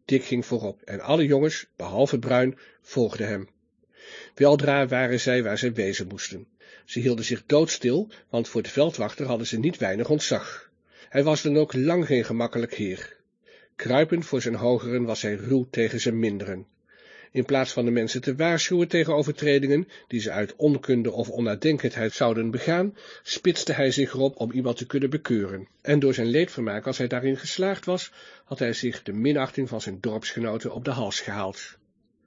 Dick ging voorop en alle jongens, behalve Bruin, volgden hem. Weldra waren zij waar zij wezen moesten. Ze hielden zich doodstil, want voor de veldwachter hadden ze niet weinig ontzag. Hij was dan ook lang geen gemakkelijk heer. Kruipend voor zijn hogeren was hij ruw tegen zijn minderen. In plaats van de mensen te waarschuwen tegen overtredingen, die ze uit onkunde of onnadenkendheid zouden begaan, spitste hij zich erop om iemand te kunnen bekeuren. En door zijn leedvermaak, als hij daarin geslaagd was, had hij zich de minachting van zijn dorpsgenoten op de hals gehaald.